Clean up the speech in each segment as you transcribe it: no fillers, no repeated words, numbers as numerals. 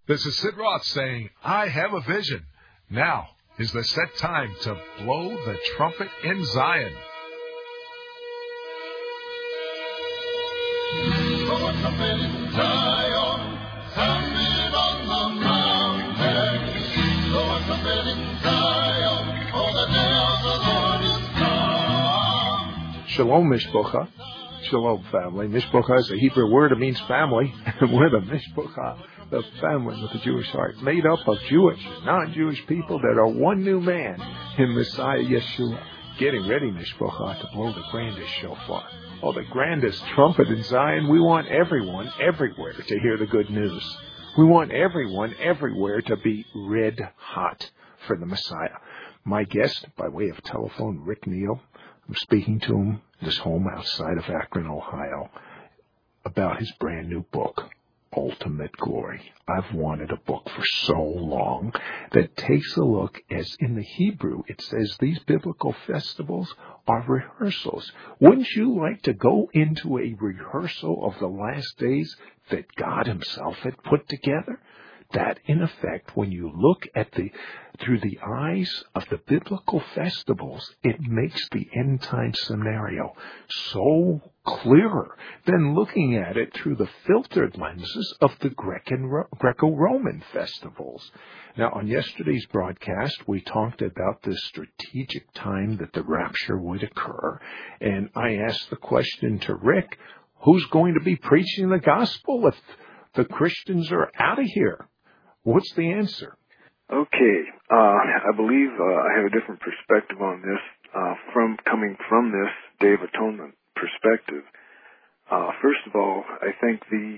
This is Sid Roth saying, I have a vision. Now is the set time to blow the trumpet in Zion. Blow a trumpet in Zion, sound it on the mountain. Blow a trumpet in Zion, for the day of the Lord is come. Shalom, Mishpocha. Shalom, family. Mishpocha is a Hebrew word. It means family. We're the Mishpocha, the family with a Jewish heart, made up of Jewish and non-Jewish people that are one new man in Messiah Yeshua. Getting ready, Mishpocha, to blow the grandest shofar. Oh, the grandest trumpet in Zion. We want everyone, everywhere, to hear the good news. We want everyone, everywhere, to be red hot for the Messiah. My guest, by way of telephone, Rick Neal. I'm speaking to him in his home outside of Akron, Ohio, about his brand new book, Ultimate Glory. I've wanted a book for so long that takes a look, as in the Hebrew it says these biblical festivals are rehearsals. Wouldn't you like to go into a rehearsal of the last days that God himself had put together? That, in effect, when you look at through the eyes of the biblical festivals, it makes the end time scenario so clearer than looking at it through the filtered lenses of the Greco-Roman festivals. Now, on yesterday's broadcast, we talked about the strategic time that the rapture would occur, and I asked the question to Rick, who's going to be preaching the gospel if the Christians are out of here? What's the answer? Okay. I believe I have a different perspective on this coming from this Day of Atonement perspective. First of all, I think the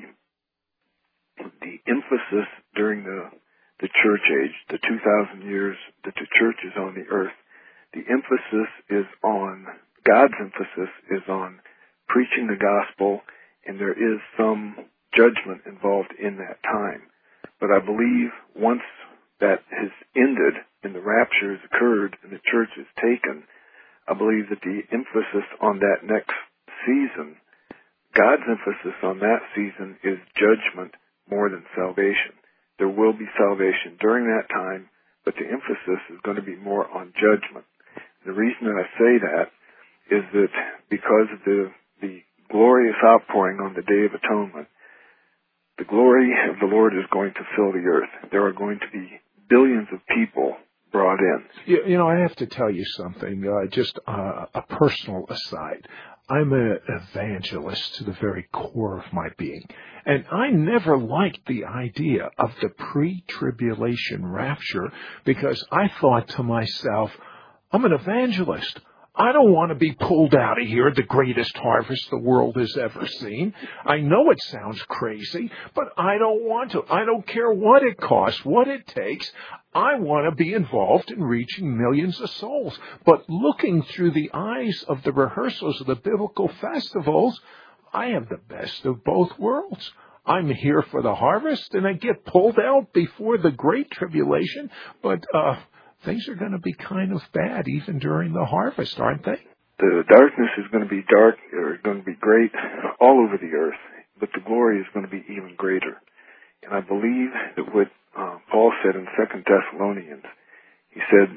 emphasis during the church age, the 2,000 years that the church is on the earth, the emphasis is on, God's emphasis is on preaching the gospel, and there is some judgment involved in that time. But I believe once that has ended and the rapture has occurred and the church is taken, I believe that the emphasis on that next season, God's emphasis on that season is judgment more than salvation. There will be salvation during that time, but the emphasis is going to be more on judgment. The reason that I say that is that because of the glorious outpouring on the Day of Atonement, the glory of the Lord is going to fill the earth. There are going to be billions of people brought in. You know, I have to tell you something, just a personal aside. I'm an evangelist to the very core of my being, and I never liked the idea of the pre-tribulation rapture because I thought to myself, I'm an evangelist. I don't want to be pulled out of here, the greatest harvest the world has ever seen. I know it sounds crazy, but I don't want to. I don't care what it costs, what it takes. I want to be involved in reaching millions of souls. But looking through the eyes of the rehearsals of the biblical festivals, I have the best of both worlds. I'm here for the harvest, and I get pulled out before the great tribulation, but things are going to be kind of bad even during the harvest, aren't they? The darkness is going to be dark, or going to be great all over the earth, but the glory is going to be even greater. And I believe that what Paul said in 2 Thessalonians, he said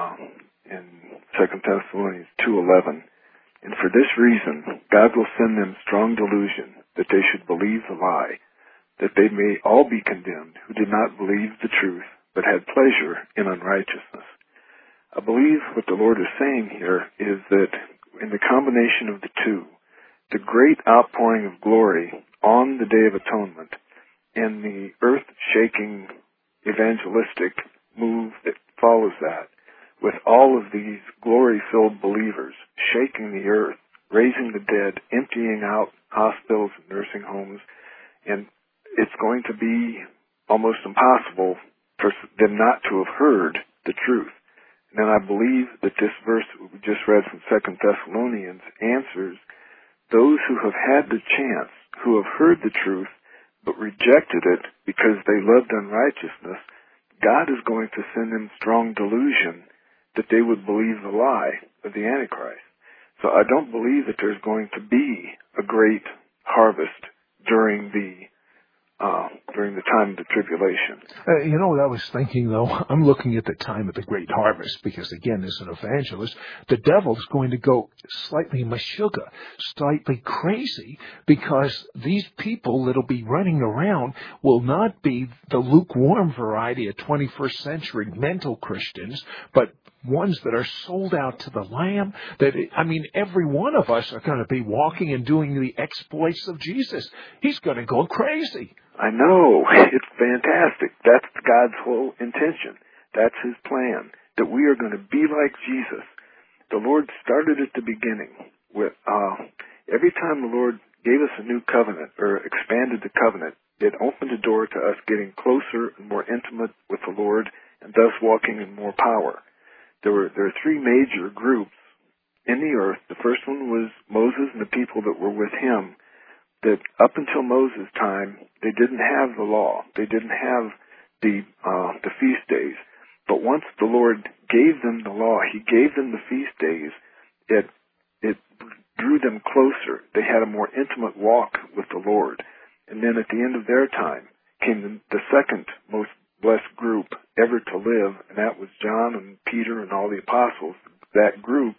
in 2 Thessalonians 2:11, and for this reason God will send them strong delusion that they should believe the lie, that they may all be condemned who did not believe the truth, but had pleasure in unrighteousness. I believe what the Lord is saying here is that in the combination of the two, the great outpouring of glory on the Day of Atonement and the earth-shaking evangelistic move that follows that, with all of these glory-filled believers shaking the earth, raising the dead, emptying out hospitals and nursing homes, and it's going to be almost impossible for them not to have heard the truth. And then I believe that this verse we just read from 2 Thessalonians answers those who have had the chance, who have heard the truth, but rejected it because they loved unrighteousness. God is going to send them strong delusion that they would believe the lie of the Antichrist. So I don't believe that there's going to be a great harvest during the during the time of the tribulation. You know what I was thinking, though? I'm looking at the time of the great harvest because, again, as an evangelist, the devil's going to go slightly mashuga, slightly crazy, because these people that'll be running around will not be the lukewarm variety of 21st century mental Christians, but ones that are sold out to the Lamb. Every one of us are going to be walking and doing the exploits of Jesus. He's going to go crazy. I know. It's fantastic. That's God's whole intention. That's His plan, that we are going to be like Jesus. The Lord started at the beginning with, every time the Lord gave us a new covenant or expanded the covenant, it opened the door to us getting closer and more intimate with the Lord and thus walking in more power. There are three major groups in the earth. The first one was Moses and the people that were with him, that up until Moses' time, they didn't have the law. They didn't have the feast days. But once the Lord gave them the law, He gave them the feast days, it drew them closer. They had a more intimate walk with the Lord. And then at the end of their time came the second most blessed group ever to live, and that was John and Peter and all the apostles. That group,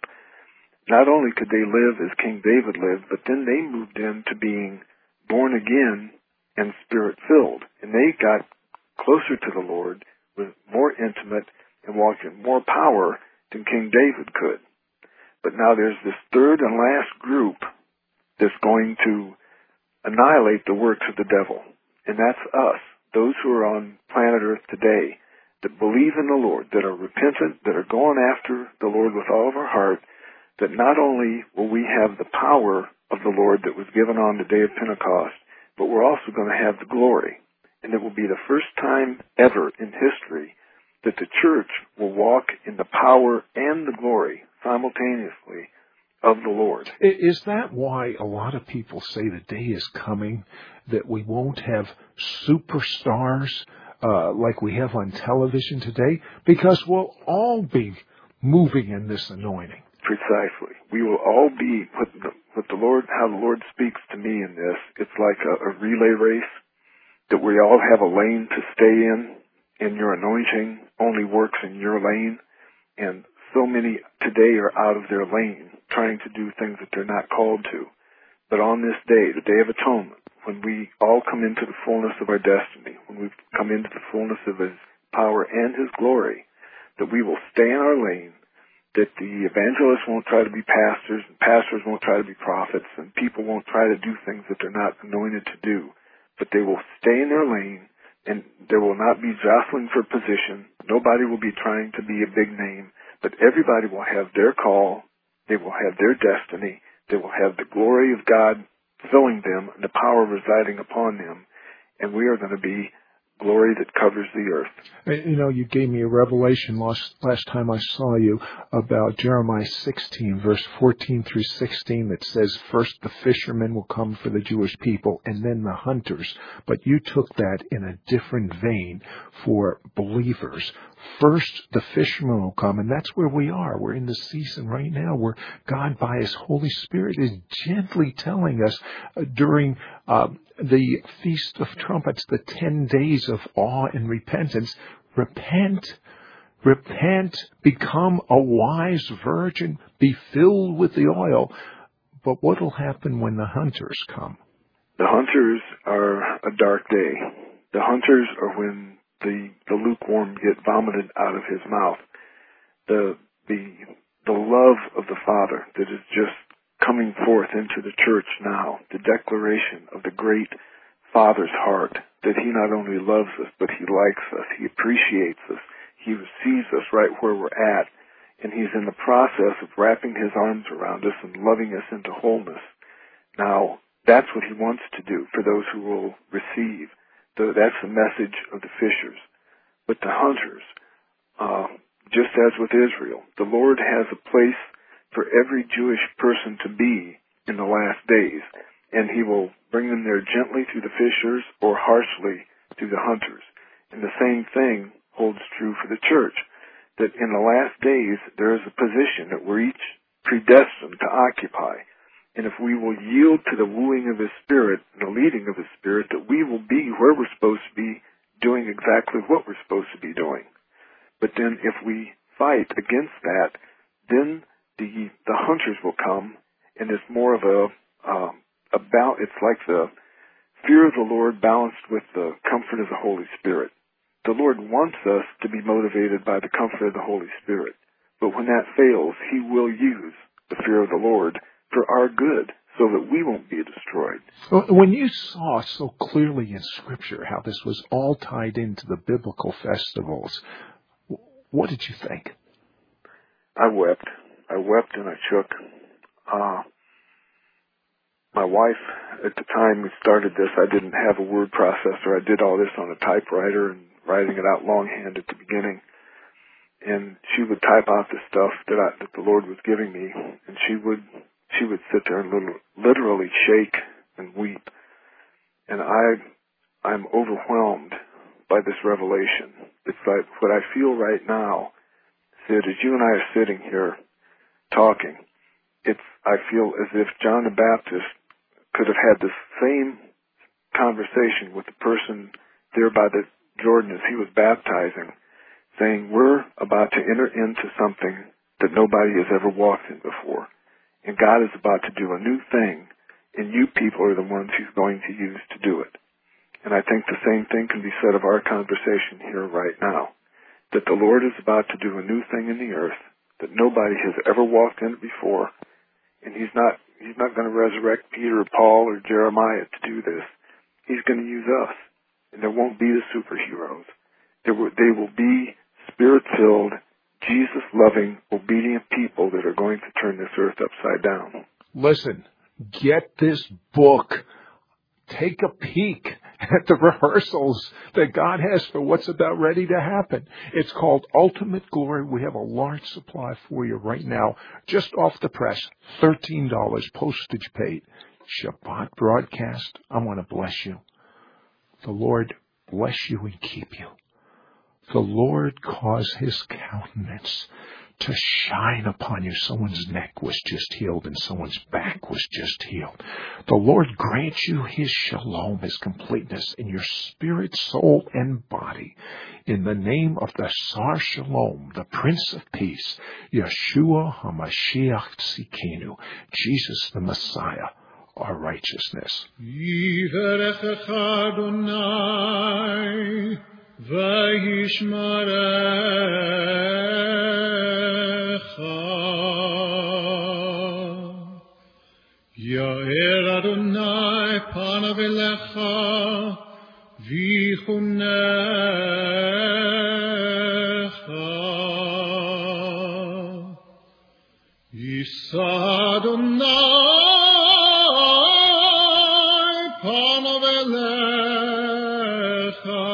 not only could they live as King David lived, but then they moved into being born again and Spirit-filled. And they got closer to the Lord, was more intimate, and walked in more power than King David could. But now there's this third and last group that's going to annihilate the works of the devil. And that's us, those who are on planet Earth today, that believe in the Lord, that are repentant, that are going after the Lord with all of our heart, that not only will we have the power of the Lord that was given on the day of Pentecost, but we're also going to have the glory. And it will be the first time ever in history that the church will walk in the power and the glory simultaneously of the Lord. Is that why a lot of people say the day is coming that we won't have superstars like we have on television today? Because we'll all be moving in this anointing. Precisely. We will all be, with the Lord, how the Lord speaks to me in this, it's like a relay race, that we all have a lane to stay in, and your anointing only works in your lane, and so many today are out of their lane, trying to do things that they're not called to. But on this day, the Day of Atonement, when we all come into the fullness of our destiny, when we come into the fullness of His power and His glory, that we will stay in our lane, that the evangelists won't try to be pastors, and pastors won't try to be prophets, and people won't try to do things that they're not anointed to do. But they will stay in their lane, and there will not be jostling for position. Nobody will be trying to be a big name, but everybody will have their call. They will have their destiny. They will have the glory of God filling them and the power residing upon them, and we are going to be glory that covers the earth. You know, you gave me a revelation last time I saw you about Jeremiah 16, verse 14 through 16, that says, first the fishermen will come for the Jewish people and then the hunters. But you took that in a different vein for believers. First, the fishermen will come, and that's where we are. We're in the season right now where God, by His Holy Spirit, is gently telling us during the Feast of Trumpets, the 10 days of awe and repentance, repent, become a wise virgin, be filled with the oil. But what will happen when the hunters come? The hunters are a dark day. The hunters are when the lukewarm get vomited out of his mouth. The love of the Father that is just coming forth into the church now, the declaration of the great Father's heart, that He not only loves us, but He likes us, He appreciates us, He receives us right where we're at, and He's in the process of wrapping His arms around us and loving us into wholeness. Now, that's what He wants to do for those who will receive. That's the message of the fishers. But the hunters, just as with Israel, the Lord has a place for every Jewish person to be in the last days, and He will bring them there gently through the fishers or harshly through the hunters. And the same thing holds true for the church, that in the last days there is a position that we're each predestined to occupy. And if we will yield to the wooing of His Spirit and the leading of His Spirit, that we will be where we're supposed to be, doing exactly what we're supposed to be doing. But then if we fight against that, then the hunters will come, and it's more of it's like the fear of the Lord balanced with the comfort of the Holy Spirit. The Lord wants us to be motivated by the comfort of the Holy Spirit. But when that fails, He will use the fear of the Lord for our good so that we won't be destroyed. When you saw so clearly in Scripture how this was all tied into the biblical festivals, what did you think? I wept. I wept and I shook. My wife, at the time we started this, I didn't have a word processor. I did all this on a typewriter and writing it out longhand at the beginning. And she would type out the stuff that the Lord was giving me, and she would sit there and literally shake and weep. And I'm overwhelmed by this revelation. It's like what I feel right now, Sid, as you and I are sitting here talking, I feel as if John the Baptist could have had this same conversation with the person there by the Jordan as he was baptizing, saying, we're about to enter into something that nobody has ever walked in before. And God is about to do a new thing, and you people are the ones He's going to use to do it. And I think the same thing can be said of our conversation here right now, that the Lord is about to do a new thing in the earth, that nobody has ever walked in it before, and He's not going to resurrect Peter or Paul or Jeremiah to do this. He's going to use us, and there won't be the superheroes. They will be Spirit-filled, Jesus-loving, obedient people that are going to turn this earth upside down. Listen, get this book. Take a peek at the rehearsals that God has for what's about ready to happen. It's called Ultimate Glory. We have a large supply for you right now, just off the press, $13, postage paid. Shabbat broadcast. I want to bless you. The Lord bless you and keep you. The Lord cause His countenance to shine upon you. Someone's neck was just healed and someone's back was just healed. The Lord grant you His shalom, His completeness in your spirit, soul, and body. In the name of the Sar Shalom, the Prince of Peace, Yeshua HaMashiach Tzidkenu, Jesus the Messiah, our righteousness. Ya'er Adonai panav elecha v'chunecha Yisa Adonai panav elecha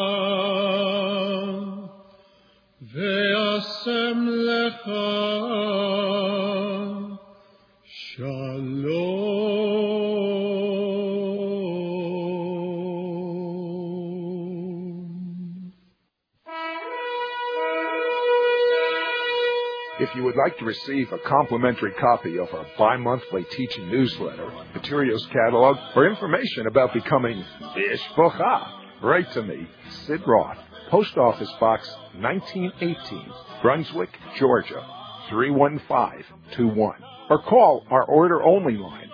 ve'asem lecha shalom. If you would like to receive a complimentary copy of our bi-monthly teaching newsletter, materials catalog, or information about becoming Mishpocha, write to me, Sid Roth, Post Office Box 1918, Brunswick, Georgia, 31521. Or call our order-only line,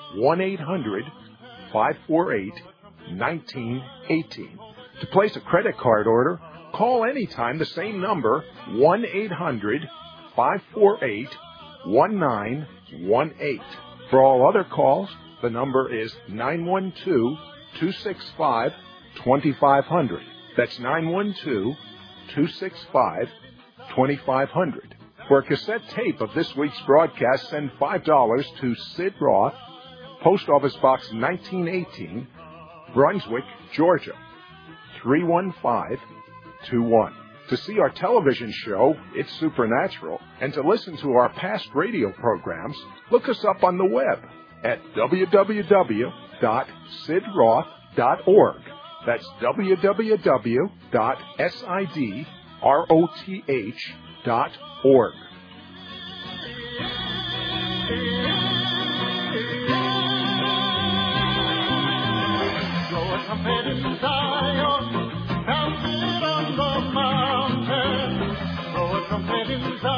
1-800-548-1918. To place a credit card order, call anytime the same number, 1-800-548-1918. For all other calls, the number is 912-265-2500. That's 912-265-2500. For a cassette tape of this week's broadcast, send $5 to Sid Roth, Post Office Box 1918, Brunswick, Georgia, 31521. To see our television show, It's Supernatural, and to listen to our past radio programs, look us up on the web at www.sidroth.org. That's www.sidroth.org. trumpet in Zion, sound it on the mountain. Blow a trumpet in Zion.